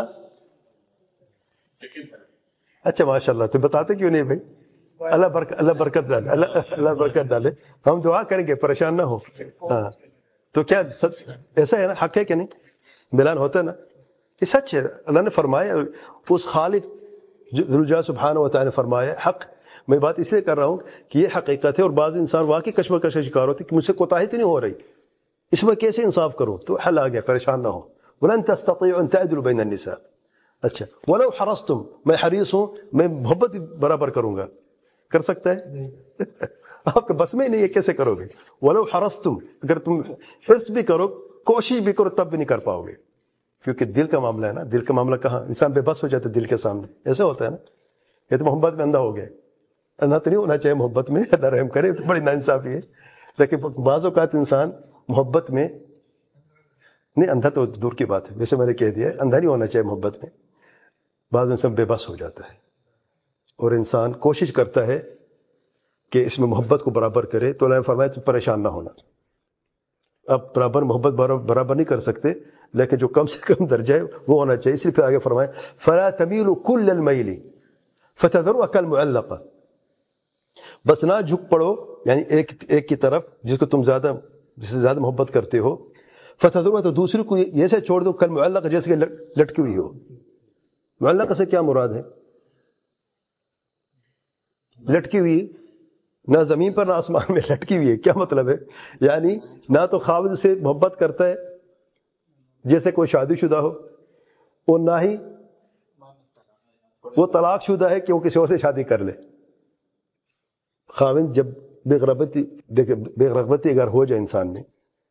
اچھا ماشاء اللہ، تو بتاتے کیوں نہیں بھائی؟ اللہ برکت ڈالے، اللہ برکت ڈالے، ہم دعا کریں گے، پریشان نہ ہو۔ ہاں تو کیا ایسا ہے نا؟ حق ہے کہ نہیں؟ ملان ہوتا ہے نا؟ یہ سچ ہے. اللہ نے فرمایا, اس خالق ذوالجلال سبحانہ و تعالیٰ نے فرمایا حق. میں بات اس لیے کر رہا ہوں کہ یہ حقیقت ہے, اور بعض انسان واقعی کشمکش کا شکار ہوتے کہ مجھ سے کوتاہی تو نہیں ہو رہی, اس میں کیسے انصاف کروں. تو حل آ گیا, پریشان نہ ہو. ولن تستطيعوا ان تعدلوا بين النساء. اچھا, ولو حرصتم, میں حریص ہوں, میں محبت برابر کروں گا. کر سکتا ہے؟ آپ کے بس میں نہیں ہے, کیسے کرو گے؟ ولو حرصتم, اگر تم حرص بھی کرو, کوشش بھی کرو, تب بھی نہیں کر پاؤ گے, کیونکہ دل کا معاملہ ہے نا. دل کا معاملہ کہاں انسان بے بس ہو جاتا ہے دل کے سامنے, ایسا ہوتا ہے نا. یہ تو محبت میں اندھا ہو گیا. اندھا تو نہیں ہونا چاہیے محبت میں, اللہ رحم کرے, بڑی ناانصافی ہے. لیکن بعض اوقات انسان محبت میں نہیں, اندھا تو دور کی بات ہے, ویسے میں نے کہہ دیا اندھا نہیں ہونا چاہیے محبت میں. بعض انسان بے بس ہو جاتا ہے, اور انسان کوشش کرتا ہے کہ اس میں محبت کو برابر کرے. تو اللہ نے فرمایا تو پریشان نہ ہونا. اب برابر محبت برابر نہیں کر سکتے, لیکن جو کم سے کم درجہ ہے وہ ہونا چاہیے. اس لیے پھر آگے فرمایا فلا تمیلوا کل المیل فتذروها كالمعلقة, بس نہ جھک پڑو, یعنی ایک کی طرف جس کو تم جس سے زیادہ محبت کرتے ہو, فتذروها, تو دوسری کو ایسے چھوڑ دو كالمعلقة, جیسے کہ لٹکی ہوئی ہو. معلقہ سے کیا مراد ہے؟ لٹکی ہوئی, نہ زمین پر نہ آسمان میں, لٹکی ہوئی ہے. کیا مطلب ہے؟ یعنی نہ تو خاوند سے محبت کرتا ہے جیسے کوئی شادی شدہ ہو, اور نہ ہی وہ طلاق شدہ ہے کہ وہ کسی اور سے شادی کر لے. خاوند جب بے رغبتی اگر ہو جائے انسان میں,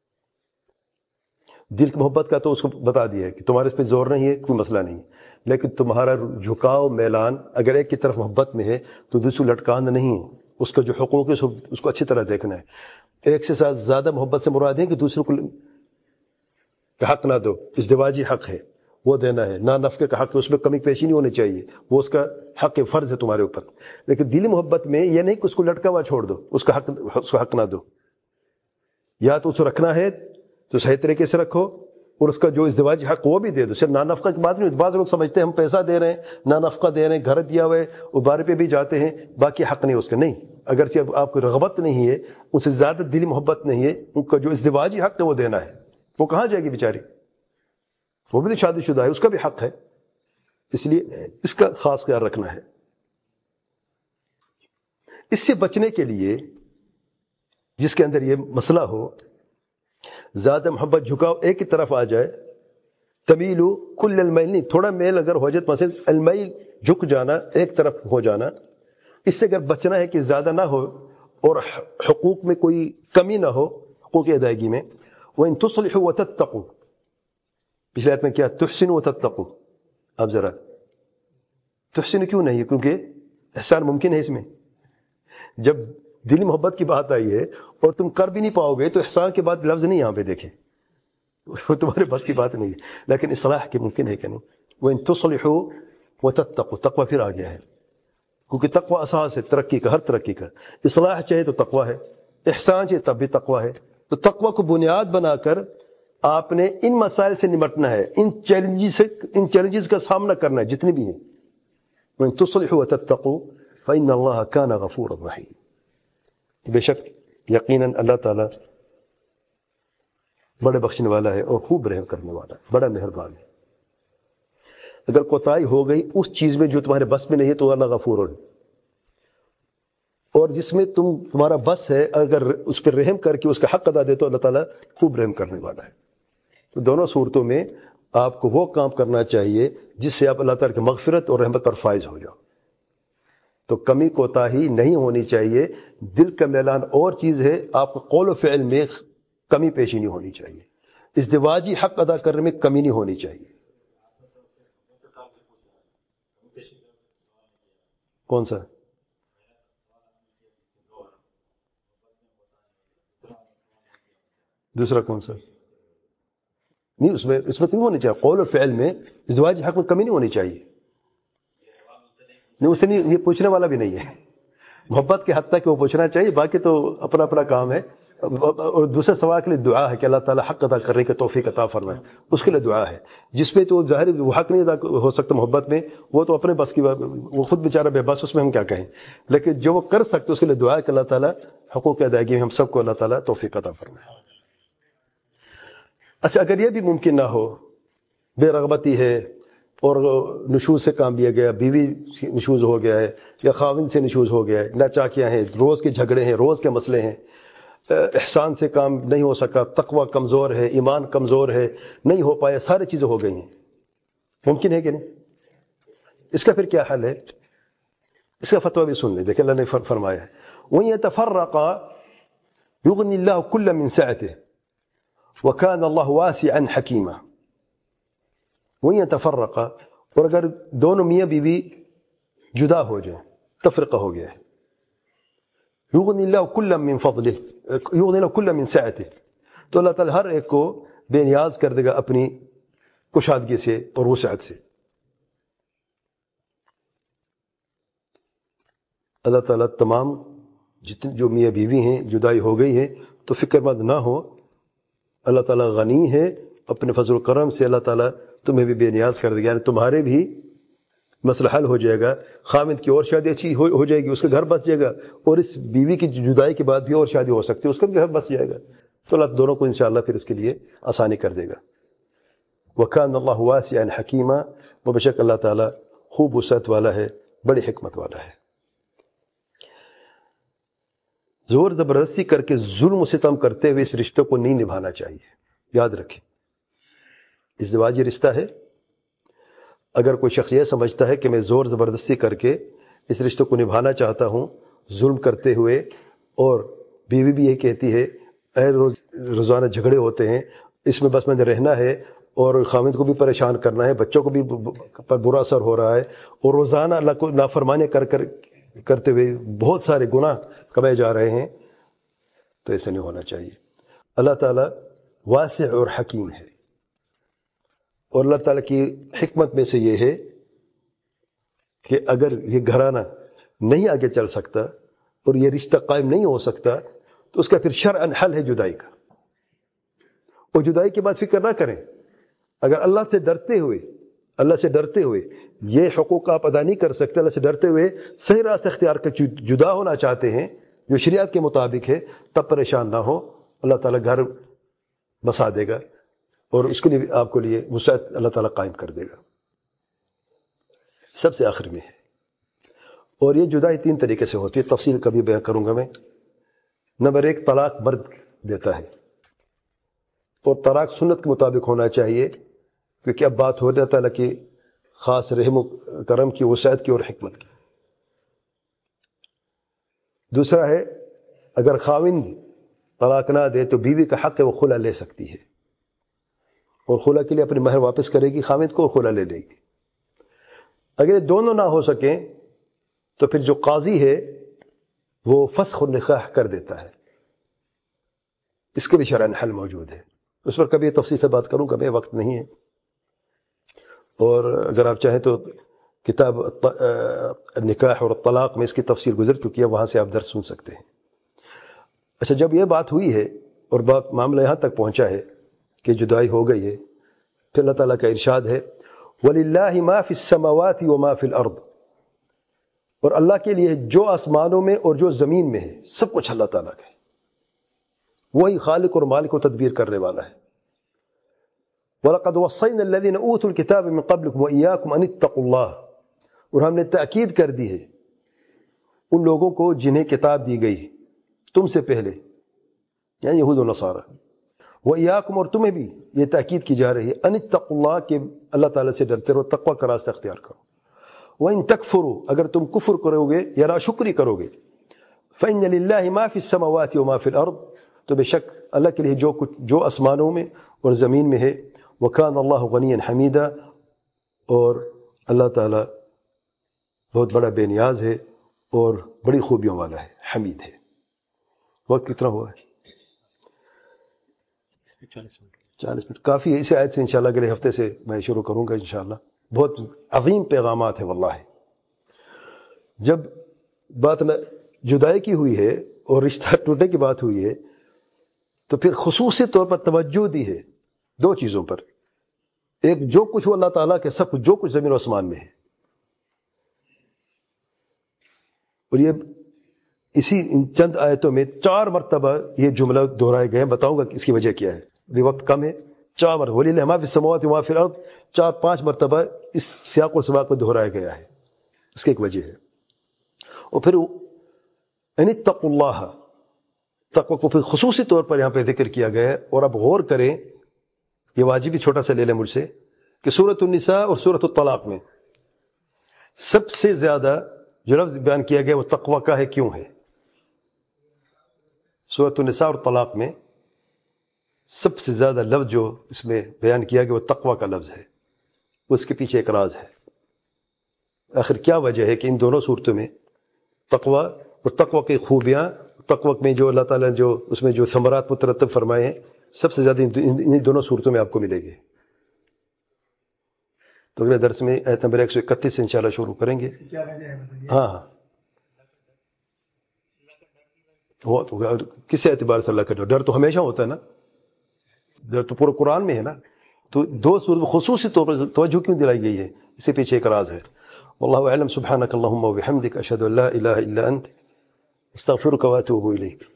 دل کی محبت کا تو اس کو بتا دیا ہے کہ تمہارے اس پہ زور نہیں ہے, کوئی مسئلہ نہیں ہے, لیکن تمہارا جھکاؤ میلان اگر ایک کی طرف محبت میں ہے تو دوسرے لٹکان نہیں ہے. اس کا جو حقوق ہے اس کو اچھی طرح دیکھنا ہے. ایک سے ساتھ زیادہ محبت سے مراد ہے کہ دوسرے کو حق نہ دو, ازدواجی حق ہے وہ دینا ہے, نہ نفقے کا حق ہے, اس میں کمی پیشی نہیں ہونی چاہیے, وہ اس کا حق فرض ہے تمہارے اوپر. لیکن دلی محبت میں یہ نہیں کہ اس کو لٹکا ہوا چھوڑ دو, اس کا حق نہ دو. یا تو اس کو رکھنا ہے تو صحیح طریقے سے رکھو, اور اس کا جو ازدواجی حق وہ بھی دے دو. صرف نا نفقہ کی بات نہیں. بعض لوگ سمجھتے ہیں ہم پیسہ دے رہے ہیں, نا نفقہ دے رہے ہیں, گھر دیا ہوا ہے, وہ بارے پہ بھی جاتے ہیں, باقی حق نہیں اس کا. نہیں, اگرچہ آپ کو رغبت نہیں ہے, اس سے زیادہ دلی محبت نہیں ہے, ان کا جو ازدواجی حق ہے وہ دینا ہے. وہ کہاں جائے گی بیچاری, وہ بھی شادی شدہ ہے, اس کا بھی حق ہے. اس لیے اس کا خاص خیال رکھنا ہے. اس سے بچنے کے لیے جس کے اندر یہ مسئلہ ہو, زیادہ محبت جھکاؤ ایک کی طرف آ جائے, تمیلو کل المیل, نہیں تھوڑا میل اگر ہو جائے, مثلا المیل جھک جانا, ایک طرف ہو جانا, اس سے اگر بچنا ہے کہ زیادہ نہ ہو اور حقوق میں کوئی کمی نہ ہو, حقوق ادائیگی میں. وَإِن تُصْلِحُوا وَتَتَّقُوا, پچھلے آیت میں کیا تحسنوا وتتقوا. اب ذرا تحسن کیوں نہیں ہے؟ کیونکہ احسان ممکن ہے اس میں. جب دلی محبت کی بات آئی ہے اور تم کر بھی نہیں پاؤ گے تو احسان کے بعد لفظ نہیں یہاں پہ دیکھیں, وہ تمہارے بس کی بات نہیں ہے. لیکن اصلاح کی ممکن ہے کہ نہیں. وَإِن تُصْلِحُوا وَتَتَّقُوا, تقوی پھر آ گیا ہے, کیونکہ تقوی اساس ہے ترقی کا, ہر ترقی کا. اصلاح چاہے تو تقوی ہے, احسان چاہے تب بھی تقوی ہے. تو تقوی کو بنیاد بنا کر آپ نے ان مسائل سے نمٹنا ہے, ان چیلنجز کا سامنا کرنا ہے جتنی بھی ہیں. وَإِن تُصْلِحُوا وَتَتَّقُوا فَإِنَّ اللَّهَ كَانَ غَفُورًا رَحِيمًا. بے شک یقیناً اللہ تعالیٰ بڑے بخشنے والا ہے اور خوب رحم کرنے والا ہے, بڑا مہربان ہے. اگر کوتاہی ہو گئی اس چیز میں جو تمہارے بس میں نہیں ہے تو اللہ غفور ہے, اور جس میں تمہارا بس ہے اگر اس پہ رحم کر کے اس کا حق ادا دے تو اللہ تعالیٰ خوب رحم کرنے والا ہے. تو دونوں صورتوں میں آپ کو وہ کام کرنا چاہیے جس سے آپ اللہ تعالیٰ کی مغفرت اور رحمت پر فائز ہو جاؤ. تو کمی کوتاہی نہیں ہونی چاہیے. دل کا میلان اور چیز ہے, آپ کو قول و فعل میں کمی پیشی نہیں ہونی چاہیے. ازدواجی حق ادا کرنے میں کمی نہیں ہونی چاہیے. کون سا؟ دوسرا کون سا؟ نہیں, اس میں کمی ہونی چاہیے. قول و فعل میں ازدواجی حق میں کمی نہیں ہونی چاہیے. نہیں, اسے نہیں, یہ پوچھنے والا بھی نہیں ہے. محبت کے حد تک وہ پوچھنا چاہیے, باقی تو اپنا اپنا کام ہے. اور دوسرے سوال کے لیے دعا ہے کہ اللہ تعالیٰ حق ادا کرنے کی توفیق عطا فرمائے, اس کے لیے دعا ہے. جس پہ تو ظاہر وہ حق نہیں ادا ہو سکتا محبت میں, وہ تو اپنے بس کی بات, وہ خود بیچارہ بے بس, اس میں ہم کیا کہیں. لیکن جو وہ کر سکتے اس کے لیے دعا ہے کہ اللہ تعالیٰ حقوق ادائیگی میں ہم سب کو اللہ تعالیٰ توفیق عطا فرمائے. اچھا, اگر یہ بھی ممکن نہ ہو بے رغبتی ہے اور نشوز سے کام لیا گیا، بیوی نشوز ہو گیا ہے یا خاوند سے نشوز ہو گیا ہے، ناچاکیاں ہیں، روز کے جھگڑے ہیں، روز کے مسئلے ہیں، احسان سے کام نہیں ہو سکا، تقوی کمزور ہے، ایمان کمزور ہے، نہیں ہو پایا، ساری چیزیں ہو گئی ہیں، ممکن ہے کہ نہیں؟ اس کا پھر کیا حل ہے؟ اس کا فتویٰ بھی سن لیں، دیکھیں اللہ نے فرمایا ہے وَإِن يَتَفَرَّقَا يُغْنِ اللَّهُ كُلًّا مِنْ سَعَتِهِ وَكَانَ اللَّهُ وَاسِعًا حَكِيمًا۔ وَإِن يَتَفَرَّقَا، اور اگر دونوں میاں بیوی جدا ہو جائیں، تفرقہ ہو گیا ہے، يُغْنِ اللَّهُ كُلًّا مِنْ فَضْلِهِ، يُغْنِ اللَّهُ كُلًّا مِنْ سَعَتِهِ، تو اللہ تعالیٰ ہر ایک کو بے نیاز کر دے گا اپنی کشادگی سے اور وسعت سے۔ اللہ تعالیٰ تمام جتنے جو میاں بیوی ہیں جدائی ہو گئی ہے تو فکر مند نہ ہو، اللہ تعالیٰ غنی ہے، اپنے فضل و کرم سے اللہ تعالیٰ تمہیں بھی بے نیاز کر دے گا، یعنی تمہارے بھی مسئلہ حل ہو جائے گا، خامد کی اور شادی اچھی ہو جائے گی، اس کا گھر بس جائے گا، اور اس بیوی کی جدائی کے بعد بھی اور شادی ہو سکتی ہے، اس کا بھی گھر بس جائے گا، تو اللہ دونوں کو انشاءاللہ پھر اس کے لیے آسانی کر دے گا۔ وَكَانَ اللَّهُ وَاسِعًا حَكِيمًا، وہ بے شک اللہ تعالیٰ خوب وسعت والا ہے، بڑی حکمت والا ہے۔ زور زبردستی کر کے ظلم و ستم کرتے ہوئے اس رشتوں کو نہیں نبھانا چاہیے، یاد رکھیں۔ ازدواجی رشتہ ہے، اگر کوئی شخص یہ سمجھتا ہے کہ میں زور زبردستی کر کے اس رشتوں کو نبھانا چاہتا ہوں ظلم کرتے ہوئے، اور بیوی بھی یہ کہتی ہے اے روزانہ جھگڑے ہوتے ہیں، اس میں بس میں نے رہنا ہے اور خامد کو بھی پریشان کرنا ہے، بچوں کو بھی پر برا اثر ہو رہا ہے، اور روزانہ اللہ کو نافرمانی کرتے ہوئے بہت سارے گناہ کمائے جا رہے ہیں، تو ایسا نہیں ہونا چاہیے۔ اللہ تعالیٰ واسع اور حکیم ہے، اور اللہ تعالیٰ کی حکمت میں سے یہ ہے کہ اگر یہ گھرانہ نہیں آگے چل سکتا اور یہ رشتہ قائم نہیں ہو سکتا تو اس کا پھر شرعاً حل ہے جدائی کا، اور جدائی کے بعد فکر نہ کریں، اگر اللہ سے ڈرتے ہوئے یہ حقوق آپ ادا نہیں کر سکتے، اللہ سے ڈرتے ہوئے صحیح راستہ اختیار کر جدا ہونا چاہتے ہیں جو شریعت کے مطابق ہے، تب پریشان نہ ہو، اللہ تعالیٰ گھر بسا دے گا اور اس کے لیے آپ کو لیے وسعت اللہ تعالیٰ قائم کر دے گا۔ سب سے آخر میں ہے، اور یہ جدائی 3 طریقے سے ہوتی ہے، تفصیل کبھی بیان کروں گا میں۔ نمبر 1، طلاق مرد دیتا ہے، اور طلاق سنت کے مطابق ہونا چاہیے، کیونکہ اب بات ہو اللہ تعالیٰ کی خاص رحم و کرم کی، وسعت کی اور حکمت کی۔ دوسرا ہے، اگر خاوند طلاق نہ دے تو بیوی کا حق ہے وہ خلا لے سکتی ہے، اور خلا کے لیے اپنی مہر واپس کرے گی خاوند کو، اور خلا لے لے گی۔ اگر دونوں نہ ہو سکیں تو پھر جو قاضی ہے وہ فسخ النکاح کر دیتا ہے، اس کے بھی شرعاً حل موجود ہے، اس پر کبھی تفصیل سے بات کروں گا میں، وقت نہیں ہے، اور اگر آپ چاہیں تو کتاب النکاح اور الطلاق میں اس کی تفصیل گزر چکی ہے، وہاں سے آپ درس سن سکتے ہیں۔ اچھا، جب یہ بات ہوئی ہے اور معاملہ یہاں تک پہنچا ہے کہ جدائی ہو گئی ہے، پھر اللہ تعالیٰ کا ارشاد ہے وَلِلَّهِ مَا فِي السَّمَاوَاتِ وَمَا فِي الْأَرْضِ، اور اللہ کے لیے جو آسمانوں میں اور جو زمین میں ہے سب کچھ اللہ تعالیٰ کا ہے، وہی خالق اور مالک و تدبیر کرنے والا ہے۔ وَلَقَدْ وَصَّيْنَا الَّذِينَ أُوتُوا الْكِتَابَ مِنْ قَبْلِكُمْ وَإِيَّاكُمْ أَنِ اتَّقُوا اللَّهَ، اور ہم نے تاکید کر دی ہے ان لوگوں کو جنہیں کتاب دی گئی تم سے پہلے، یعنی یہود و نصارہ، وَإِيَّاكُمْ، اور تمہیں بھی یہ تاکید کی جا رہی ہے أَنِ اتَّقُوا اللَّهَ، کہ اللہ تعالیٰ سے ڈرتے رہو، تقوی کا راستہ اختیار کرو۔ وَإِن تَكْفُرُوا، اگر تم کفر کرو گے یا ناشکری کرو گے، فَإِنَّ لِلَّهِ مَا فِي السَّمَاوَاتِ وَمَا فِي الْأَرْضِ، تو بے شک اللہ کے لیے جو آسمانوں میں اور زمین میں ہے، وَكَانَ اللَّهُ غَنِيًّا حَمِيدًا، اور اللہ تعالیٰ بہت بڑا بے نیاز ہے اور بڑی خوبیوں والا ہے، حمید ہے۔ وقت کتنا ہوا ہے؟ 40 منٹ کافی ہے، اسی آیت سے انشاءاللہ اگلے ہفتے سے میں شروع کروں گا انشاءاللہ۔ بہت عظیم پیغامات ہیں واللہ۔ جب بات جدائی کی ہوئی ہے اور رشتہ ٹوٹنے کی بات ہوئی ہے تو پھر خصوصی طور پر توجہ دی ہے 2 چیزوں پر، ایک جو کچھ وہ اللہ تعالیٰ کے سب کچھ، جو کچھ زمین و آسمان میں ہے، اور یہ اسی چند آیتوں میں 4 مرتبہ یہ جملہ دہرائے گئے ہیں، بتاؤں گا اس کی وجہ کیا ہے، ابھی وقت کم ہے 4 مرتبہ وَلِلَّهِ مَا فِي السَّمَاوَاتِ وَمَا فِي الْأَرْضِ 4-5 مرتبہ اس سیاق و سباق میں دہرایا گیا ہے. اس کی ایک وجہ ہے. اور پھر یعنی اتقوا اللہ، تقوی کو پھر خصوصی طور پر یہاں پہ ذکر کیا گیا ہے. اور اب غور کریں، یہ واجبی چھوٹا سا لے لیں مجھ سے، کہ سورۃ النساء اور سورۃ الطلاق میں سب سے زیادہ جو لفظ بیان کیا گیا وہ تقوی کا ہے. کیوں ہے؟ سورۃ النساء اور طلاق میں سب سے زیادہ لفظ جو اس میں بیان کیا گیا وہ تقوی کا لفظ ہے. اس کے پیچھے ایک راز ہے. آخر کیا وجہ ہے کہ ان دونوں صورتوں میں تقوی اور تقوی کی خوبیاں، تقوی میں جو اللہ تعالیٰ نے جو اس میں جو ثمرات مترتب فرمائے ہیں سب سے زیادہ ان دونوں صورتوں میں آپ کو ملے گی. تو اگلے درس میں آیت نمبر 131 سے انشاءاللہ شروع کریں گے. ہاں ہاں، کس اعتبار سے اللہ کا ڈر تو ہمیشہ ہوتا ہے نا، ڈر تو پورے قرآن میں ہے نا. تو 2 صورت خصوصی طور پر توجہ کیوں دلائی گئی ہے؟ اس کے پیچھے ایک راز ہے. واللہ اعلم. سبحانک اللہم و بحمدک، اشہد ان لا الہ الا انت، استغفرک و اتوب الیک.